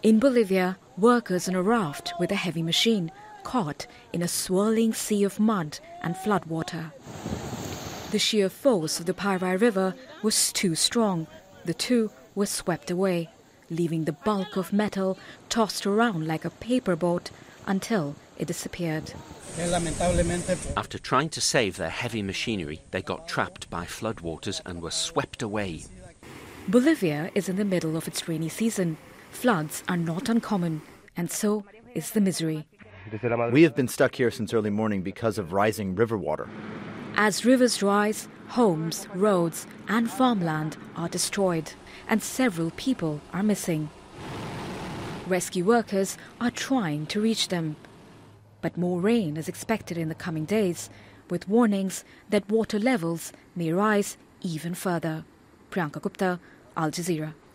In Bolivia, workers on a raft with a heavy machine caught in a swirling sea of mud and floodwater. The sheer force of the Pairai River was too strong. The two were swept away, leaving the bulk of metal tossed around like a paper boat until it disappeared. After trying to save their heavy machinery, they got trapped by floodwaters and were swept away. Bolivia is in the middle of its rainy season. Floods are not uncommon, and so is the misery. We have been stuck here since early morning because of rising river water. As rivers rise, homes, roads and farmland are destroyed, and several people are missing. Rescue workers are trying to reach them. But more rain is expected in the coming days, with warnings that water levels may rise even further. Priyanka Gupta, Al Jazeera.